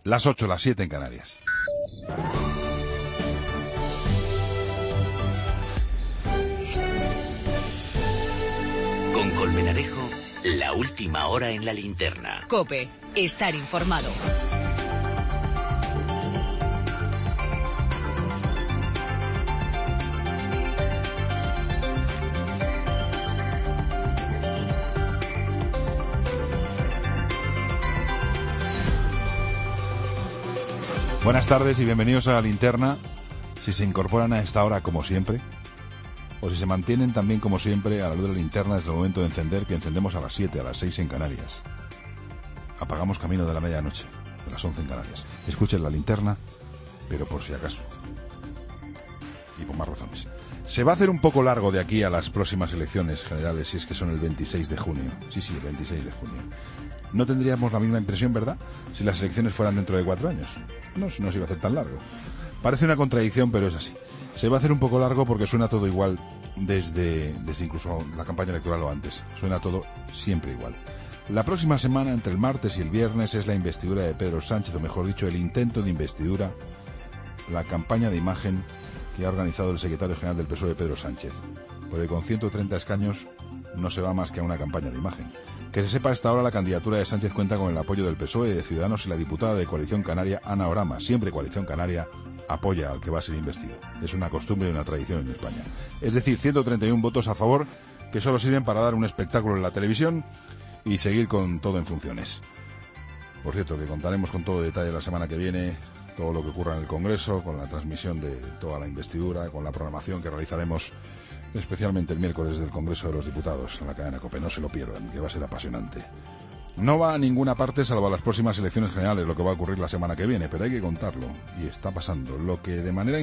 Las 8, las 7 en Canarias. Con Colmenarejo, la última hora en la linterna. COPE, estar informado. Buenas tardes y bienvenidos a la linterna. Si se incorporan a esta hora como siempre, o si se mantienen también como siempre a la luz de la linterna desde el momento de encender, que encendemos a las 7, a las 6 en Canarias. Apagamos camino de la medianoche, de las 11 en Canarias. Escuchen la linterna, pero por si acaso. Y por más razones. Se va a hacer un poco largo de aquí a las próximas elecciones generales, si es que son el 26 de junio. Sí, el 26 de junio. No tendríamos la misma impresión, ¿verdad?, si las elecciones fueran dentro de 4 años. No se iba a hacer tan largo. Parece una contradicción, pero es así. Se va a hacer un poco largo porque suena todo igual desde incluso la campaña electoral o antes. Suena todo siempre igual. La próxima semana, entre el martes y el viernes, es la investidura de Pedro Sánchez, o mejor dicho, el intento de investidura, la campaña de imagen que ha organizado el secretario general del PSOE, Pedro Sánchez. Porque con 130 escaños no se va más que a una campaña de imagen. Que se sepa, hasta ahora la candidatura de Sánchez cuenta con el apoyo del PSOE, de Ciudadanos y la diputada de Coalición Canaria, Ana Orama. Siempre Coalición Canaria apoya al que va a ser investido. Es una costumbre y una tradición en España. Es decir, 131 votos a favor que solo sirven para dar un espectáculo en la televisión y seguir con todo en funciones. Por cierto, que contaremos con todo detalle la semana que viene, todo lo que ocurra en el Congreso, con la transmisión de toda la investidura, con la programación que realizaremos especialmente el miércoles del Congreso de los Diputados en la cadena COPE. No se lo pierdan, que va a ser apasionante. No va a ninguna parte salvo a las próximas elecciones generales lo que va a ocurrir la semana que viene, pero hay que contarlo, y está pasando. Los que de manera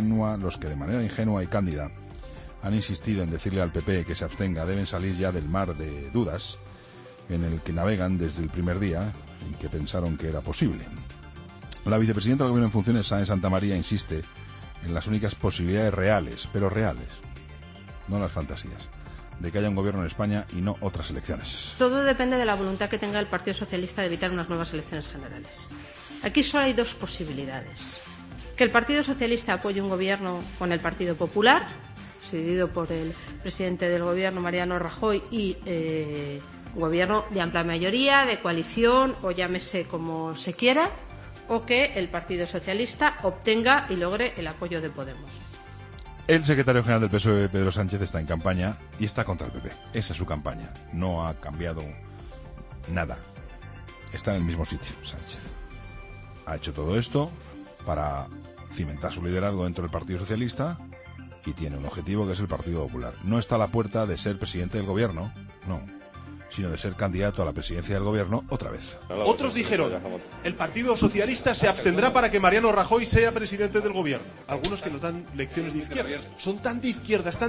ingenua y cándida han insistido en decirle al PP que se abstenga deben salir ya del mar de dudas en el que navegan desde el primer día en que pensaron que era posible. La vicepresidenta del Gobierno en funciones, Sáenz de Santamaría, insiste en las únicas posibilidades reales, pero reales, no las fantasías, de que haya un gobierno en España y no otras elecciones. Todo depende de la voluntad que tenga el Partido Socialista de evitar unas nuevas elecciones generales. Aquí solo hay dos posibilidades. Que el Partido Socialista apoye un gobierno con el Partido Popular, presidido por el presidente del gobierno, Mariano Rajoy, y un gobierno de amplia mayoría, de coalición, o llámese como se quiera, o que el Partido Socialista obtenga y logre el apoyo de Podemos. El secretario general del PSOE, Pedro Sánchez, está en campaña y está contra el PP. Esa es su campaña. No ha cambiado nada. Está en el mismo sitio, Sánchez. Ha hecho todo esto para cimentar su liderazgo dentro del Partido Socialista y tiene un objetivo que es el Partido Popular. No está a la puerta de ser presidente del gobierno, no, sino de ser candidato a la presidencia del gobierno otra vez. Otros dijeron, el Partido Socialista se abstendrá para que Mariano Rajoy sea presidente del gobierno. Algunos que nos dan lecciones de izquierda. Son tan de izquierdas,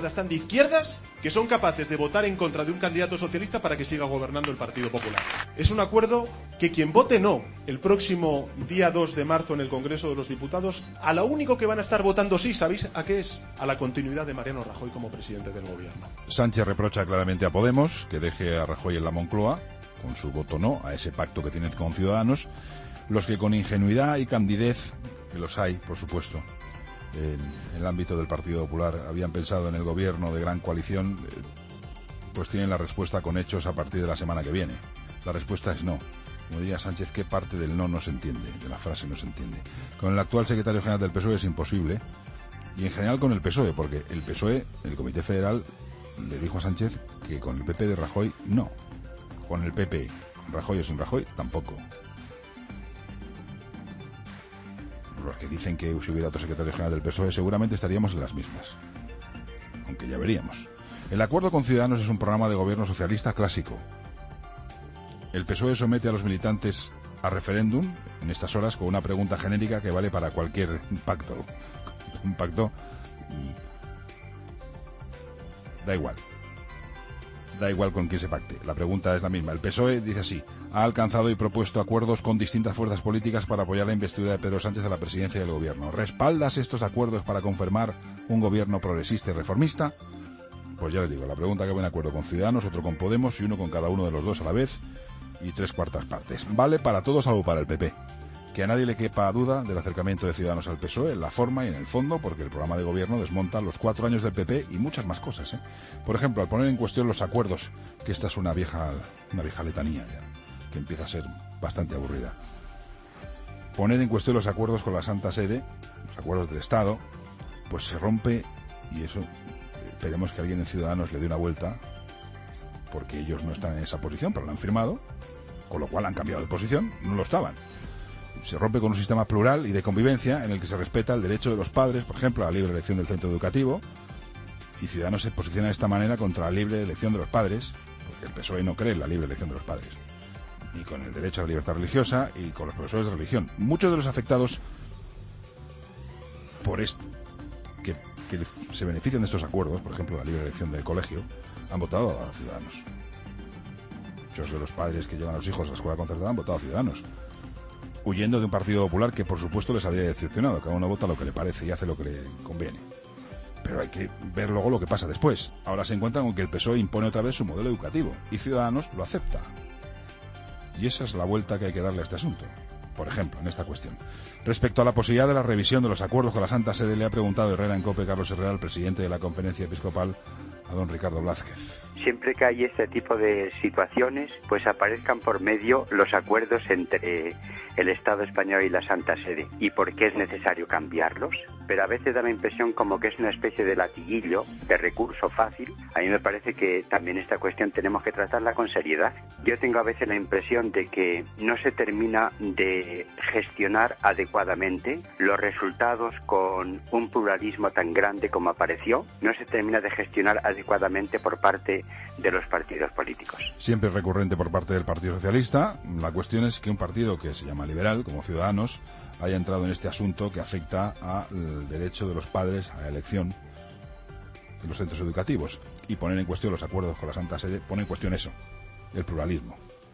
que son capaces de votar en contra de un candidato socialista para que siga gobernando el Partido Popular. Es un acuerdo que quien vote no el próximo día 2 de marzo en el Congreso de los Diputados, a lo único que van a estar votando sí, ¿sabéis a qué es? A la continuidad de Mariano Rajoy como presidente del gobierno. Sánchez reprocha claramente a Podemos que deje a Rajoy en la Moncloa, con su voto no, a ese pacto que tienen con Ciudadanos, los que con ingenuidad y candidez, que los hay, por supuesto, en el ámbito del Partido Popular, habían pensado en el gobierno de gran coalición, pues tienen la respuesta con hechos a partir de la semana que viene. La respuesta es no. Como diría Sánchez, ¿qué parte del no se entiende? De la frase no se entiende. Con el actual secretario general del PSOE es imposible, y en general con el PSOE, porque el PSOE, el Comité Federal, le dijo a Sánchez que con el PP de Rajoy no. Con el PP, Rajoy o sin Rajoy, tampoco. Los que dicen que si hubiera otro secretario general del PSOE seguramente estaríamos en las mismas. Aunque ya veríamos. El acuerdo con Ciudadanos es un programa de gobierno socialista clásico. El PSOE somete a los militantes a referéndum en estas horas con una pregunta genérica que vale para cualquier pacto. Un pacto da igual con quién se pacte. La pregunta es la misma. El PSOE dice así: ha alcanzado y propuesto acuerdos con distintas fuerzas políticas para apoyar la investidura de Pedro Sánchez a la presidencia del gobierno. ¿Respaldas estos acuerdos para confirmar un gobierno progresista y reformista? Pues ya les digo, la pregunta que va en acuerdo con Ciudadanos, otro con Podemos y uno con cada uno de los dos a la vez y 3/4 partes. Vale para todos salvo para el PP. Que a nadie le quepa duda del acercamiento de Ciudadanos al PSOE, en la forma y en el fondo, porque el programa de gobierno desmonta los 4 años del PP y muchas más cosas, ¿eh? Por ejemplo, al poner en cuestión los acuerdos, que esta es una vieja letanía ya, que empieza a ser bastante aburrida. Poner en cuestión los acuerdos con la Santa Sede, los acuerdos del Estado, pues se rompe, y eso esperemos que alguien en Ciudadanos le dé una vuelta, porque ellos no están en esa posición, pero lo han firmado, con lo cual han cambiado de posición, no lo estaban. Se rompe con un sistema plural y de convivencia en el que se respeta el derecho de los padres, por ejemplo, a la libre elección del centro educativo, y Ciudadanos se posiciona de esta manera contra la libre elección de los padres, porque el PSOE no cree en la libre elección de los padres, y con el derecho a la libertad religiosa y con los profesores de religión. Muchos de los afectados por esto, que se benefician de estos acuerdos, por ejemplo, la libre elección del colegio, han votado a Ciudadanos. Muchos de los padres que llevan a los hijos a la escuela concertada han votado a Ciudadanos, huyendo de un Partido Popular que, por supuesto, les había decepcionado. Cada uno vota lo que le parece y hace lo que le conviene. Pero hay que ver luego lo que pasa después. Ahora se encuentran con que el PSOE impone otra vez su modelo educativo y Ciudadanos lo acepta. Y esa es la vuelta que hay que darle a este asunto. Por ejemplo, en esta cuestión. Respecto a la posibilidad de la revisión de los acuerdos con la Santa Sede, le ha preguntado Herrera en COPE, Carlos Herrera, el presidente de la Conferencia Episcopal, a don Ricardo Blázquez. Siempre que hay este tipo de situaciones, pues aparezcan por medio los acuerdos entre el Estado español y la Santa Sede. ¿Y por qué es necesario cambiarlos? Pero a veces da la impresión como que es una especie de latiguillo, de recurso fácil. A mí me parece que también esta cuestión tenemos que tratarla con seriedad. Yo tengo a veces la impresión de que no se termina de gestionar adecuadamente los resultados con un pluralismo tan grande como apareció. No se termina de gestionar adecuadamente por parte de los partidos políticos. Siempre recurrente por parte del Partido Socialista. La cuestión es que un partido que se llama liberal, como Ciudadanos, haya entrado en este asunto que afecta al derecho de los padres a la elección de los centros educativos, y poner en cuestión los acuerdos con la Santa Sede pone en cuestión eso, el pluralismo.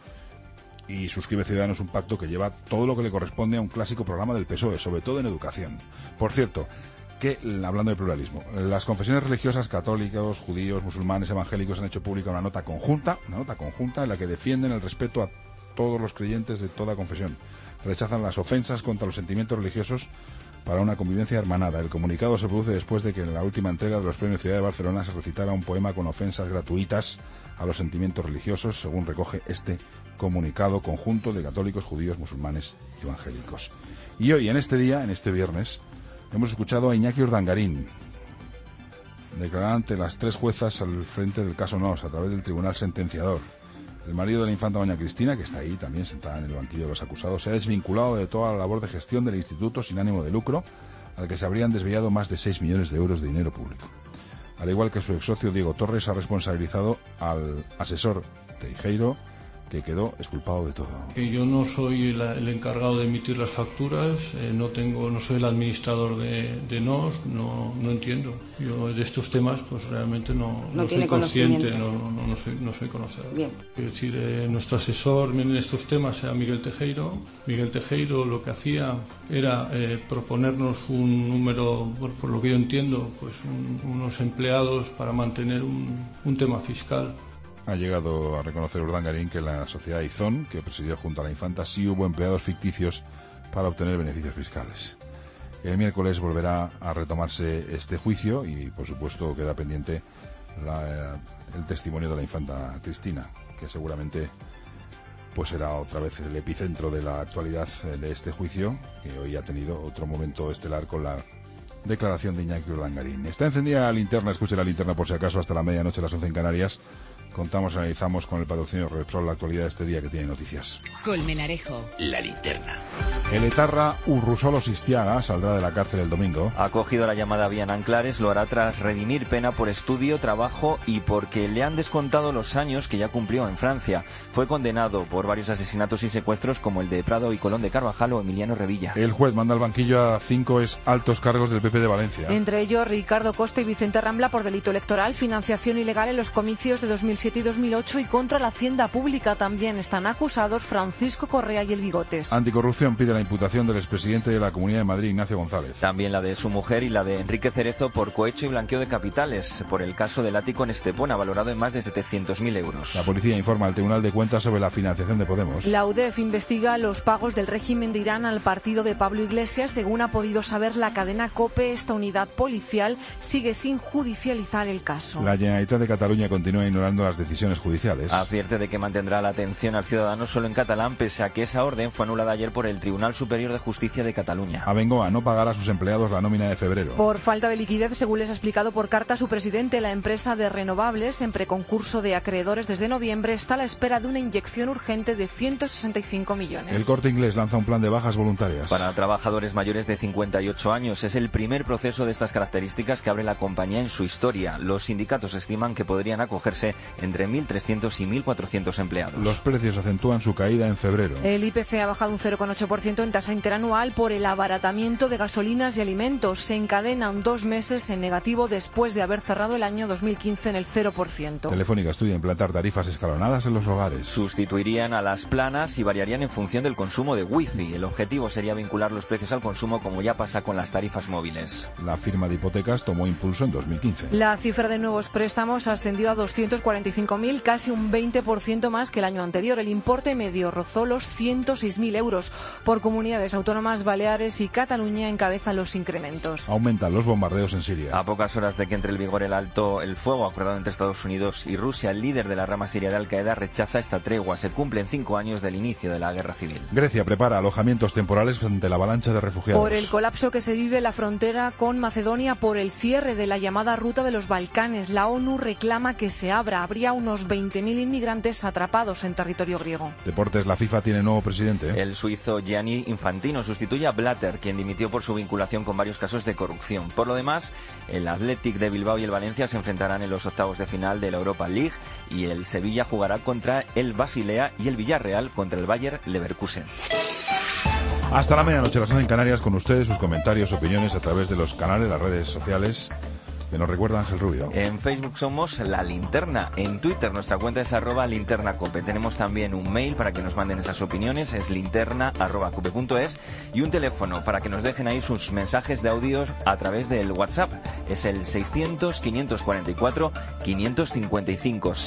Y suscribe Ciudadanos un pacto que lleva todo lo que le corresponde a un clásico programa del PSOE, sobre todo en educación. Por cierto, que, hablando de pluralismo, las confesiones religiosas, católicos, judíos, musulmanes, evangélicos, han hecho pública una nota conjunta en la que defienden el respeto a todos los creyentes de toda confesión. Rechazan las ofensas contra los sentimientos religiosos para una convivencia hermanada. El comunicado se produce después de que en la última entrega de los premios Ciudad de Barcelona se recitara un poema con ofensas gratuitas a los sentimientos religiosos, según recoge este comunicado conjunto de católicos, judíos, musulmanes y evangélicos. Y hoy, en este día, en este viernes, hemos escuchado a Iñaki Urdangarín declarar ante las 3 juezas al frente del caso Nos, a través del tribunal sentenciador. El marido de la infanta doña Cristina, que está ahí también sentada en el banquillo de los acusados, se ha desvinculado de toda la labor de gestión del instituto sin ánimo de lucro, al que se habrían desviado más de 6 millones de euros de dinero público. Al igual que su ex socio Diego Torres, ha responsabilizado al asesor Teijeiro, que quedó exculpado de todo. Yo no soy el encargado de emitir las facturas, no soy el administrador de NOS, no entiendo. Yo de estos temas pues realmente no soy consciente, no soy conocedor. Bien. Es decir, nuestro asesor en estos temas era Miguel Teijeiro. Miguel Teijeiro lo que hacía era proponernos un número, por lo que yo entiendo, pues unos empleados para mantener un tema fiscal. Ha llegado a reconocer Urdangarín que la sociedad Izón, que presidió junto a la infanta, sí hubo empleados ficticios para obtener beneficios fiscales. El miércoles volverá a retomarse este juicio y, por supuesto, queda pendiente el testimonio de la infanta Cristina, que seguramente pues será otra vez el epicentro de la actualidad de este juicio, que hoy ha tenido otro momento estelar con la declaración de Iñaki Urdangarín. Está encendida la linterna, escuche la linterna por si acaso, hasta la medianoche, las 11 en Canarias. Contamos, analizamos con el patrocinio Repsol la actualidad de este día que tiene noticias. Colmenarejo. La linterna. El etarra Urrusolo Sistiaga saldrá de la cárcel el domingo. Ha acogido la llamada vía en Anclares, lo hará tras redimir pena por estudio, trabajo y porque le han descontado los años que ya cumplió en Francia. Fue condenado por varios asesinatos y secuestros como el de Prado y Colón de Carvajal o Emiliano Revilla. El juez manda al banquillo a 5 altos cargos del PP de Valencia. Entre ellos Ricardo Costa y Vicente Rambla por delito electoral, financiación ilegal en los comicios de 2007 2007 y 2008 y contra la hacienda pública. También están acusados Francisco Correa y el Bigotes. Anticorrupción pide la imputación del expresidente de la Comunidad de Madrid, Ignacio González. También la de su mujer y la de Enrique Cerezo por cohecho y blanqueo de capitales, por el caso del ático en Estepona, valorado en más de 700.000 euros. La policía informa al Tribunal de Cuentas sobre la financiación de Podemos. La UDEF investiga los pagos del régimen de Irán al partido de Pablo Iglesias. Según ha podido saber la cadena COPE, esta unidad policial sigue sin judicializar el caso. La Generalitat de Cataluña continúa ignorando las decisiones judiciales. Advierte de que mantendrá la atención al ciudadano solo en catalán, pese a que esa orden fue anulada ayer por el Tribunal Superior de Justicia de Cataluña. Abengoa no pagará a sus empleados la nómina de febrero. Por falta de liquidez, según les ha explicado por carta su presidente, la empresa de renovables, en preconcurso de acreedores desde noviembre, está a la espera de una inyección urgente de 165 millones. El Corte Inglés lanza un plan de bajas voluntarias. Para trabajadores mayores de 58 años es el primer proceso de estas características que abre la compañía en su historia. Los sindicatos estiman que podrían acogerse entre 1.300 y 1.400 empleados. Los precios acentúan su caída en febrero. El IPC ha bajado un 0,8% en tasa interanual por el abaratamiento de gasolinas y alimentos. Se encadenan 2 meses en negativo después de haber cerrado el año 2015 en el 0%. Telefónica estudia implantar tarifas escalonadas en los hogares. Sustituirían a las planas y variarían en función del consumo de wifi. El objetivo sería vincular los precios al consumo, como ya pasa con las tarifas móviles. La firma de hipotecas tomó impulso en 2015. La cifra de nuevos préstamos ascendió a 245.000, casi un 20% más que el año anterior. El importe medio rozó los 106.000 euros. Por comunidades autónomas, Baleares y Cataluña encabezan los incrementos. Aumentan los bombardeos en Siria. A pocas horas de que entre en vigor el alto el fuego acordado entre Estados Unidos y Rusia, el líder de la rama siria de Al-Qaeda rechaza esta tregua. Se cumplen 5 años del inicio de la guerra civil. Grecia prepara alojamientos temporales ante la avalancha de refugiados. Por el colapso que se vive en la frontera con Macedonia por el cierre de la llamada ruta de los Balcanes, la ONU reclama que se abra. Habría unos 20.000 inmigrantes atrapados en territorio griego. Deportes, la FIFA tiene nuevo presidente. El suizo Gianni Infantino sustituye a Blatter, quien dimitió por su vinculación con varios casos de corrupción. Por lo demás, el Athletic de Bilbao y el Valencia se enfrentarán en los octavos de final de la Europa League y el Sevilla jugará contra el Basilea y el Villarreal contra el Bayer Leverkusen. Hasta la medianoche, las 11 en Canarias, con ustedes, sus comentarios, opiniones a través de los canales, las redes sociales. Que nos recuerda Ángel Rubio. En Facebook somos La Linterna. En Twitter nuestra cuenta es @linternacope. Tenemos también un mail para que nos manden esas opiniones, es linterna@cope.es, y un teléfono para que nos dejen ahí sus mensajes de audios a través del WhatsApp. Es el 600-544-555,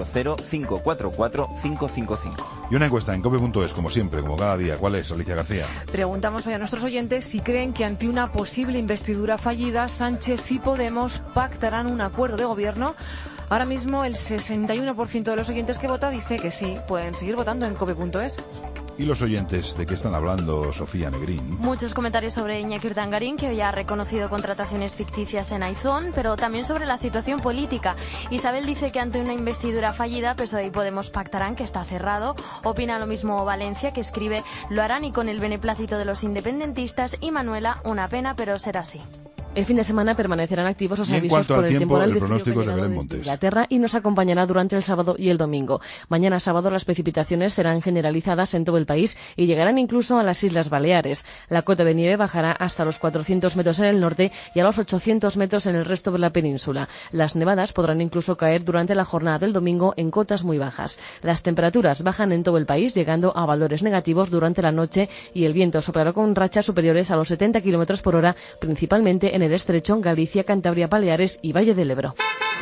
600-544-555. Y una encuesta en cope.es, como siempre, como cada día. ¿Cuál es, Alicia García? Preguntamos hoy a nuestros oyentes si creen que ante una posible investidura fallida, Sánchez y Podemos pactarán un acuerdo de gobierno. Ahora mismo el 61% de los oyentes que vota dice que sí. Pueden seguir votando en cope.es. ¿Y los oyentes de qué están hablando, Sofía Negrín? Muchos comentarios sobre Iñaki Urdangarín, que hoy ha reconocido contrataciones ficticias en Aizón, pero también sobre la situación política. Isabel dice que ante una investidura fallida, PSOE y Podemos pactarán, que está cerrado. Opina lo mismo Valencia, que escribe: lo harán y con el beneplácito de los independentistas. Y Manuela: una pena, pero será así. El fin de semana permanecerán activos los avisos por el temporal de pronóstico frío que ha llegado desde Inglaterra y nos acompañará durante el sábado y el domingo. Mañana sábado las precipitaciones serán generalizadas en todo el país y llegarán incluso a las Islas Baleares. La cota de nieve bajará hasta los 400 metros en el norte y a los 800 metros en el resto de la península. Las nevadas podrán incluso caer durante la jornada del domingo en cotas muy bajas. Las temperaturas bajan en todo el país, llegando a valores negativos durante la noche, y el viento soplará con rachas superiores a los 70 km por hora, principalmente en el estrecho, Galicia, Cantabria, Baleares y Valle del Ebro.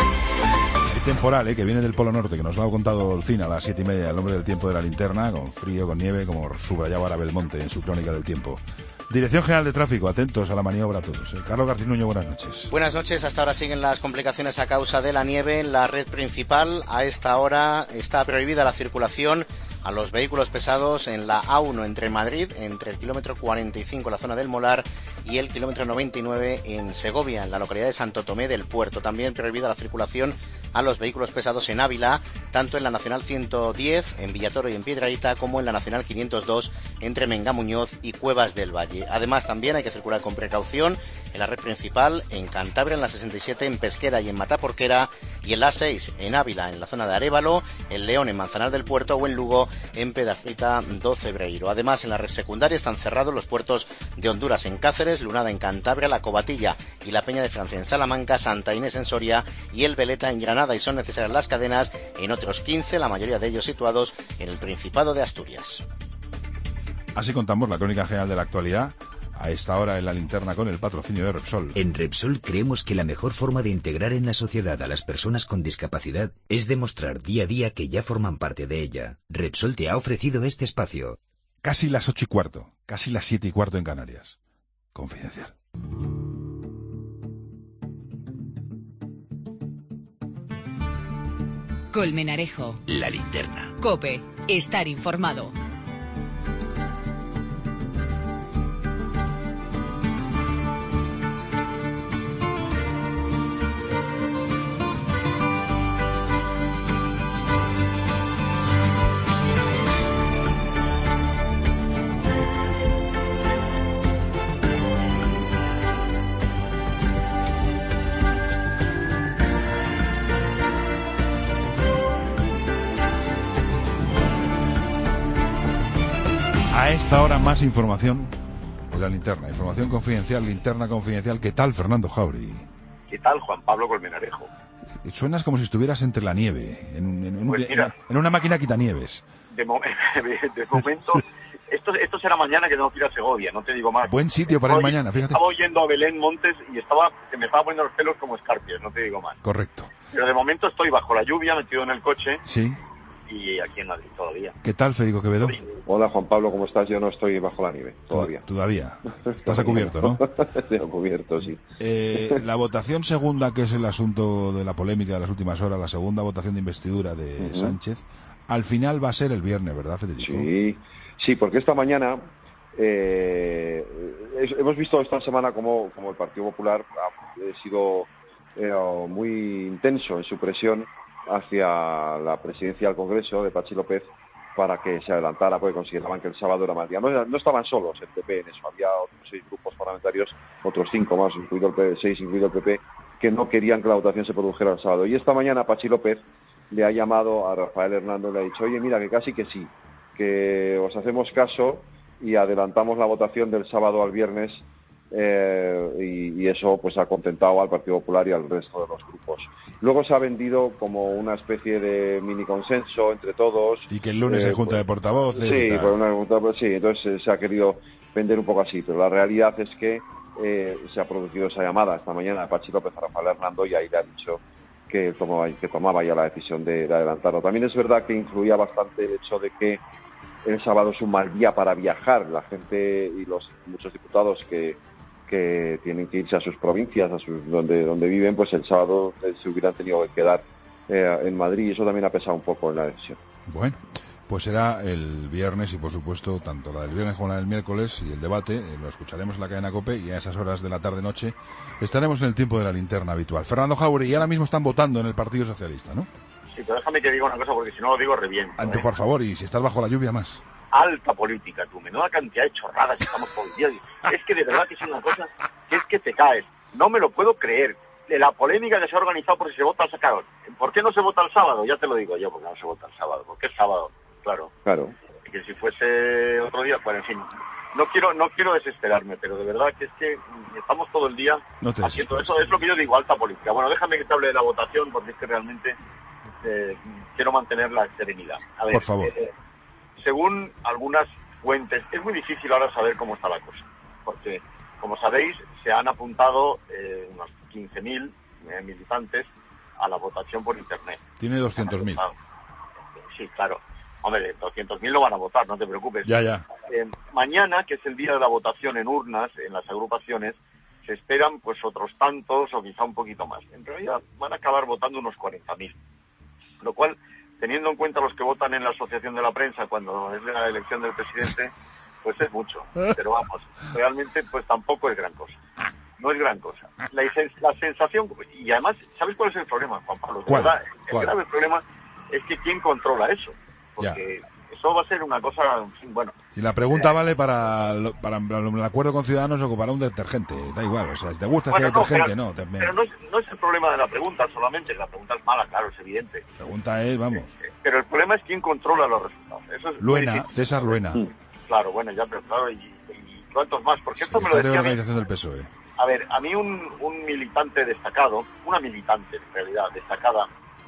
El temporal, que viene del Polo Norte, que nos lo ha contado Olcina a las 7:30, el nombre del tiempo de la linterna, con frío, con nieve, como subrayaba ahora Belmonte en su crónica del tiempo. Dirección General de Tráfico, atentos a la maniobra todos. Carlos Garcinuño, buenas noches. Buenas noches, hasta ahora siguen las complicaciones a causa de la nieve en la red principal. A esta hora está prohibida la circulación a los vehículos pesados en la A1 entre Madrid, entre el kilómetro 45 en la zona del Molar y el kilómetro 99 en Segovia, en la localidad de Santo Tomé del Puerto. También prohibida la circulación a los vehículos pesados en Ávila, tanto en la Nacional 110, en Villatoro y en Piedrahíta, como en la Nacional 502, entre Mengamuñoz y Cuevas del Valle. Además, también hay que circular con precaución en la red principal, en Cantabria, en la 67, en Pesquera y en Mataporquera, y en la 6, en Ávila, en la zona de Arévalo, en León, en Manzanar del Puerto, o en Lugo, en Pedrafita do Cebreiro. Además, en la red secundaria están cerrados los puertos de Honduras en Cáceres, Lunada en Cantabria, La Covatilla y la Peña de Francia en Salamanca, Santa Inés en Soria y el Veleta en Granada. Granada y son necesarias las cadenas en otros 15, la mayoría de ellos situados en el Principado de Asturias. Así contamos la crónica general de la actualidad a esta hora en la linterna con el patrocinio de Repsol. En Repsol creemos que la mejor forma de integrar en la sociedad a las personas con discapacidad es demostrar día a día que ya forman parte de ella. Repsol te ha ofrecido este espacio. Casi las 8:15, casi las 7:15 en Canarias. Confidencial. Colmenarejo. La linterna. COPE. Estar informado. A esta hora más información de la linterna, información confidencial, linterna confidencial. ¿Qué tal, Fernando Jauregui? ¿Qué tal, Juan Pablo Colmenarejo? Suenas como si estuvieras entre la nieve, en una máquina quitanieves. De momento, esto será mañana que tengo que ir a Segovia, no te digo más. Buen sitio para ir mañana, fíjate. Estaba oyendo a Belén Montes y se me estaba poniendo los pelos como escarpias, no te digo más. Correcto. Pero de momento estoy bajo la lluvia, metido en el coche. Sí. Y aquí en Madrid todavía. ¿Qué tal, Federico Quevedo? Hola, Juan Pablo, ¿cómo estás? Yo no estoy bajo la nieve, todavía. ¿Todavía? Estás a cubierto, ¿no? Estoy a cubierto, sí. La votación segunda, que es el asunto de la polémica de las últimas horas, la segunda votación de investidura de Sánchez, al final va a ser el viernes, ¿verdad, Federico? Sí, porque esta mañana hemos visto esta semana como el Partido Popular ha sido muy intenso en su presión hacia la presidencia del Congreso de Pachi López para que se adelantara, porque consideraban que el sábado era más día. No estaban solos el PP en eso, había otros 6 grupos parlamentarios, otros 5 más, incluido el PP, incluido el PP, que no querían que la votación se produjera el sábado. Y esta mañana Pachi López le ha llamado a Rafael Hernando y le ha dicho: oye, mira, que casi que sí, que os hacemos caso y adelantamos la votación del sábado al viernes, y eso pues ha contentado al Partido Popular y al resto de los grupos. Luego se ha vendido como una especie de mini consenso entre todos. Y que el lunes hay junta de portavoces. Sí, sí, entonces se ha querido vender un poco así, pero la realidad es que se ha producido esa llamada esta mañana de Pachi López a Rafael Hernando y ahí le ha dicho que tomaba ya la decisión de adelantarlo. También es verdad que influía bastante el hecho de que el sábado es un mal día para viajar. La gente y muchos diputados que tienen que irse a sus provincias, donde viven, pues el sábado se hubieran tenido que quedar en Madrid, y eso también ha pesado un poco en la decisión. Bueno, pues será el viernes y por supuesto tanto la del viernes como la del miércoles, y el debate lo escucharemos en la cadena COPE, y a esas horas de la tarde-noche estaremos en el tiempo de la linterna habitual. Fernando Jauregui, y ahora mismo están votando en el Partido Socialista, ¿no? Sí, pero déjame que diga una cosa, porque si no lo digo reviento. Por favor, y si estás bajo la lluvia más. Alta política, tú, menuda cantidad de chorradas estamos todo el día. Es que de verdad que es una cosa que es que te caes. No me lo puedo creer. De la polémica que se ha organizado por si se vota el sábado. ¿Por qué no se vota el sábado? Ya te lo digo yo, porque no se vota el sábado. Porque es sábado, claro. Que si fuese otro día, pues en fin. No quiero desesperarme, pero de verdad que es que estamos todo el día haciendo eso. Es lo que yo digo, alta política. Bueno, déjame que te hable de la votación, porque es que realmente quiero mantener la serenidad. A ver, por favor. Según algunas fuentes, es muy difícil ahora saber cómo está la cosa, porque, como sabéis, se han apuntado unos 15.000 militantes a la votación por Internet. Tiene 200.000. Sí, claro. Hombre, 200.000 no van a votar, no te preocupes. Ya. Mañana, que es el día de la votación en urnas, en las agrupaciones, se esperan pues otros tantos o quizá un poquito más. En realidad van a acabar votando unos 40.000, lo cual, teniendo en cuenta los que votan en la Asociación de la Prensa cuando es la elección del presidente, pues es mucho. Pero vamos, realmente pues tampoco es gran cosa. No es gran cosa. La sensación, y además, ¿sabes cuál es el problema, Juan Pablo? ¿Cuál? El grave problema es que ¿quién controla eso? Porque eso va a ser una cosa, bueno. Y la pregunta vale para el acuerdo con Ciudadanos o para un detergente, da igual, o sea, si te gusta que haya detergente, no. Pero no es el problema de la pregunta solamente, la pregunta es mala, claro, es evidente. La pregunta es, vamos. Pero el problema es quién controla los resultados. Eso es Luena, César Luena. Claro, bueno, ya, pero claro, y cuántos más, porque esto me lo decía. La organización del PSOE. A ver, a mí un militante destacado, una militante en realidad destacada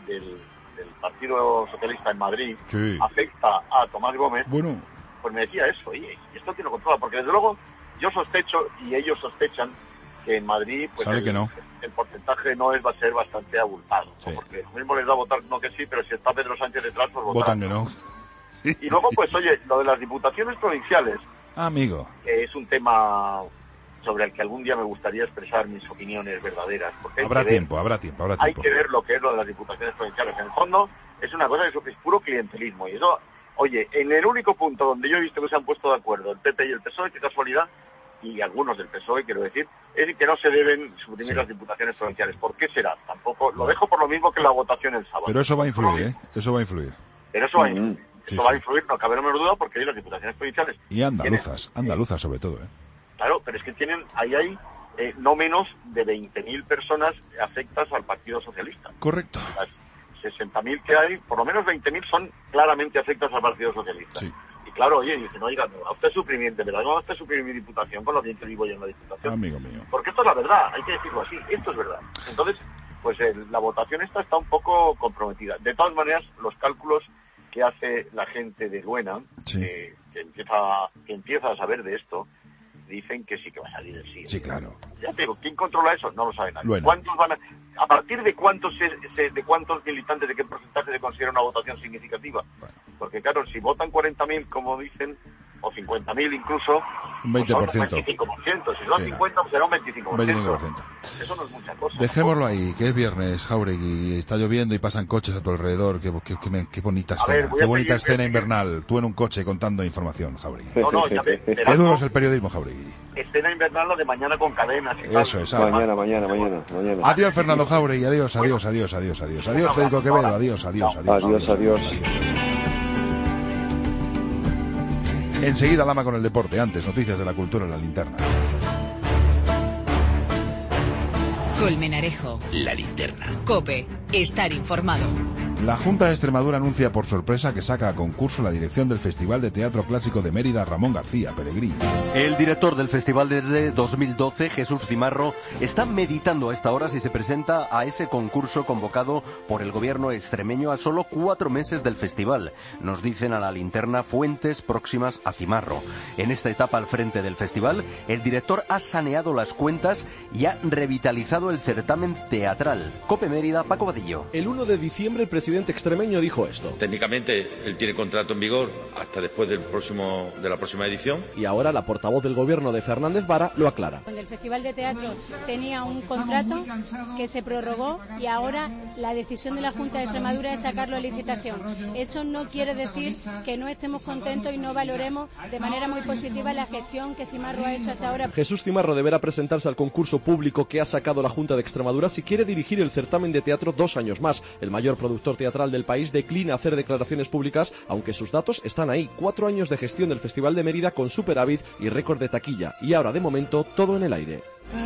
del Partido Socialista en Madrid sí. afecta a Tomás Gómez, bueno, pues me decía eso, oye, esto quién lo controla, porque desde luego yo sospecho y ellos sospechan que en Madrid pues el porcentaje va a ser bastante abultado, sí. ¿no? Porque lo mismo les da a votar no que sí, pero si está Pedro Sánchez detrás, pues votan que no. Sí. Y luego, pues oye, lo de las diputaciones provinciales, amigo, que es un tema sobre el que algún día me gustaría expresar mis opiniones verdaderas. Porque habrá tiempo. Hay que ver lo que es lo de las diputaciones provinciales. En el fondo, es una cosa que es puro clientelismo. Y eso, oye, en el único punto donde yo he visto que se han puesto de acuerdo el PP y el PSOE, qué casualidad, y algunos del PSOE, quiero decir, es que no se deben suprimir las diputaciones provinciales. ¿Por qué será? Tampoco, lo dejo por lo mismo que la votación el sábado. Pero eso va a influir, ¿eh? Eso va a influir. Pero eso va a influir. Esto va a influir, no cabe la menor duda, porque hay las diputaciones provinciales. Y andaluzas sobre todo, ¿eh? Claro, pero es que hay no menos de 20.000 personas afectas al Partido Socialista. Correcto. Las 60.000 que hay, por lo menos 20.000 son claramente afectas al Partido Socialista. Sí. Y claro, oye, dicen, oiga, a usted suprimir, de verdad, no a usted suprimir mi diputación, con lo bien que vivo yo en la diputación. Amigo mío. Porque esto es la verdad, hay que decirlo así, esto es verdad. Entonces, pues la votación está un poco comprometida. De todas maneras, los cálculos que hace la gente de Luena, sí. que empieza a saber de esto, dicen que sí que va a salir el sí. Sí, claro. Ya te digo, ¿quién controla eso? No lo sabe nadie. Luena. ¿Cuántos van a partir de cuántos militantes, de qué porcentaje se considera una votación significativa? Bueno. Porque claro, si votan 40.000, como dicen, o 50.000 incluso, un 20%. Pues son un 25%. Si son 50, pues será un 25%. Eso no es mucha cosa. Dejémoslo ahí, que es viernes, Jáuregui, está lloviendo y pasan coches a tu alrededor. Qué bonita escena. Qué bonita escena invernal. Tú en un coche contando información, Jáuregui. No, ya ves. Qué duro es el periodismo, Jáuregui. Escena invernal, lo de mañana con cadenas. Y eso es. Mañana. Adiós, Fernando Jáuregui. Adiós, Federico Quevedo. Adiós. Enseguida Lama con el deporte. Antes, noticias de la cultura en la linterna. Colmenarejo. La linterna. COPE. Estar informado. La Junta de Extremadura anuncia por sorpresa que saca a concurso la dirección del Festival de Teatro Clásico de Mérida, Ramón García Peregrín. El director del festival desde 2012, Jesús Cimarro, está meditando a esta hora si se presenta a ese concurso convocado por el gobierno extremeño a solo 4 meses del festival. Nos dicen a la linterna fuentes próximas a Cimarro. En esta etapa al frente del festival, el director ha saneado las cuentas y ha revitalizado el certamen teatral. COPE Mérida, Paco Vadillo. El 1 de diciembre el presidente extremeño dijo esto. Técnicamente él tiene contrato en vigor hasta después de la próxima edición. Y ahora la portavoz del gobierno de Fernández Vara lo aclara. Cuando el Festival de Teatro tenía un contrato que se prorrogó y ahora la decisión de la Junta de Extremadura es sacarlo a licitación. Eso no quiere decir que no estemos contentos y no valoremos de manera muy positiva la gestión que Cimarro ha hecho hasta ahora. Jesús Cimarro deberá presentarse al concurso público que ha sacado la Junta de Extremadura si quiere dirigir el certamen de teatro 2 años más. El mayor productor teatral del país declina hacer declaraciones públicas, aunque sus datos están ahí. 4 años de gestión del Festival de Mérida con superávit y récord de taquilla. Y ahora, de momento, todo en el aire.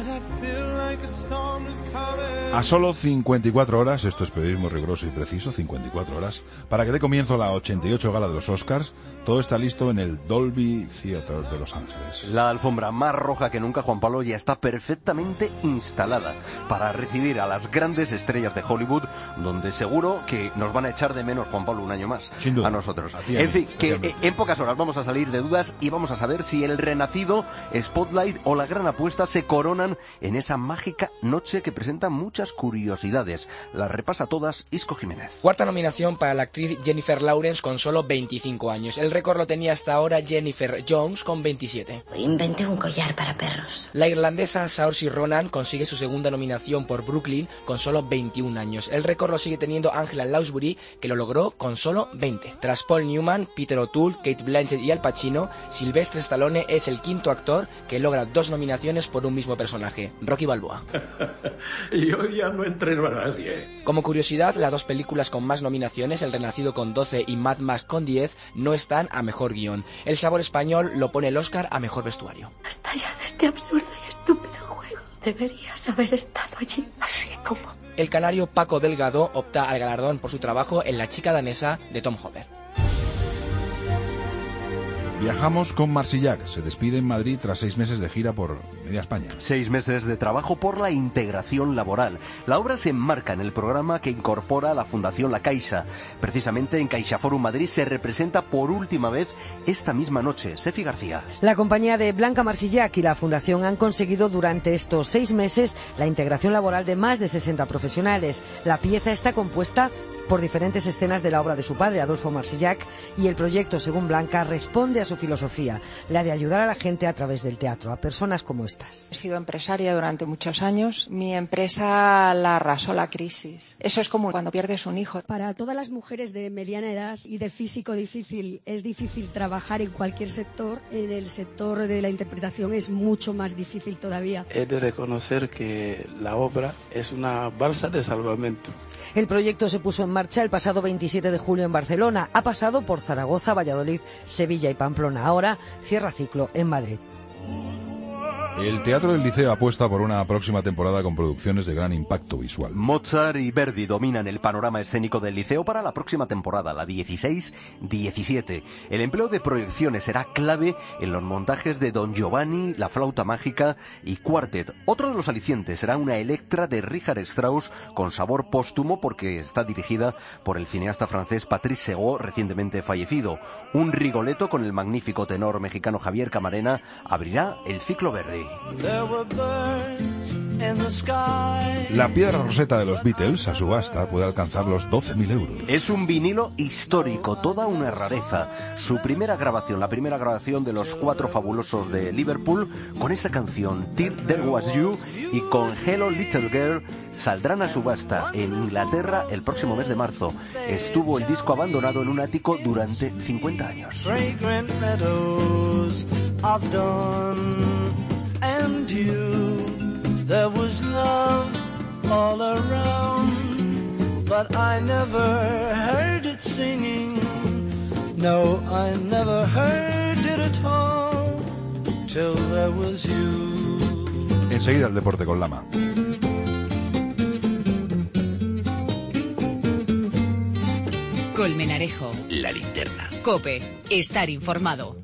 A solo 54 horas, esto es periodismo riguroso y preciso, 54 horas, para que dé comienzo la 88 gala de los Oscars. Todo está listo en el Dolby Theatre de Los Ángeles. La alfombra más roja que nunca, Juan Pablo, ya está perfectamente instalada para recibir a las grandes estrellas de Hollywood, donde seguro que nos van a echar de menos, Juan Pablo, un año más. Sin duda. A nosotros. En fin, que en pocas horas vamos a salir de dudas y vamos a saber si el renacido, Spotlight o la gran apuesta se coronan en esa mágica noche que presenta muchas curiosidades. Las repasa todas Isco Jiménez. Cuarta nominación para la actriz Jennifer Lawrence con solo 25 años. El récord lo tenía hasta ahora Jennifer Jones con 27. Inventé un collar para perros. La irlandesa Saoirse Ronan consigue su segunda nominación por Brooklyn con solo 21 años. El récord lo sigue teniendo Angela Lansbury, que lo logró con solo 20. Tras Paul Newman, Peter O'Toole, Kate Blanchett y Al Pacino, Sylvester Stallone es el quinto actor que logra 2 nominaciones por un mismo personaje, Rocky Balboa. Yo ya no entreno a nadie. Como curiosidad, las 2 películas con más nominaciones, El Renacido con 12 y Mad Max con 10, no están a mejor guión. El Sabor español lo pone el Oscar a mejor vestuario. Basta ya de este absurdo y estúpido juego. Deberías haber estado allí, así como... El canario Paco Delgado opta al galardón por su trabajo en La chica danesa de Tom Hopper. Viajamos con Marsillac. Se despide en Madrid tras 6 meses de gira por media España. 6 meses de trabajo por la integración laboral. La obra se enmarca en el programa que incorpora la Fundación La Caixa. Precisamente en CaixaForum Madrid se representa por última vez esta misma noche. Sefi García. La compañía de Blanca Marsillac y la Fundación han conseguido durante estos 6 meses la integración laboral de más de 60 profesionales. La pieza está compuesta por diferentes escenas de la obra de su padre, Adolfo Marsillac, y el proyecto, según Blanca, responde a su filosofía, la de ayudar a la gente a través del teatro, a personas como estas. He sido empresaria durante muchos años. Mi empresa la arrasó la crisis. Eso es como cuando pierdes un hijo. Para todas las mujeres de mediana edad y de físico difícil, es difícil trabajar en cualquier sector. En el sector de la interpretación es mucho más difícil todavía. He de reconocer que la obra es una balsa de salvamento. El proyecto se puso en marcha el pasado 27 de julio en Barcelona. Ha pasado por Zaragoza, Valladolid, Sevilla y Pamplona. Ahora cierra ciclo en Madrid. El Teatro del Liceo apuesta por una próxima temporada con producciones de gran impacto visual. Mozart y Verdi dominan el panorama escénico del Liceo para la próxima temporada, la 16-17. El empleo de proyecciones será clave en los montajes de Don Giovanni, La Flauta Mágica y Quartet. Otro de los alicientes será una Electra de Richard Strauss con sabor póstumo porque está dirigida por el cineasta francés Patrice Segó, recientemente fallecido. Un Rigoletto con el magnífico tenor mexicano Javier Camarena abrirá el ciclo Verdi. La piedra roseta de los Beatles a subasta puede alcanzar los 12.000 euros. Es un vinilo histórico, toda una rareza. Su primera grabación, la primera grabación de los Cuatro Fabulosos de Liverpool, con esta canción Till There Was You y con Hello Little Girl, saldrán a subasta en Inglaterra el próximo mes de marzo. Estuvo el disco abandonado en un ático durante 50 años. And you, there was love all around, but I never heard it singing. No, I never heard it at all, till there was you. Enseguida el deporte con Lama. Colmenarejo. La Linterna. COPE. Estar informado.